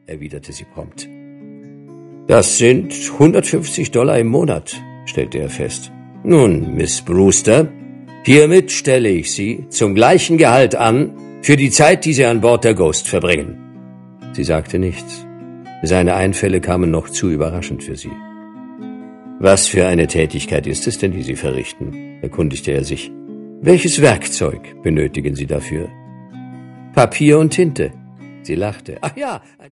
erwiderte sie prompt. »Das sind $150 im Monat«, stellte er fest. »Nun, Miss Brewster, hiermit stelle ich Sie zum gleichen Gehalt an für die Zeit, die Sie an Bord der Ghost verbringen.« Sie sagte nichts. Seine Einfälle kamen noch zu überraschend für sie. »Was für eine Tätigkeit ist es denn, die Sie verrichten?« erkundigte er sich. »Welches Werkzeug benötigen Sie dafür?« »Papier und Tinte.« Sie lachte. »Ach ja,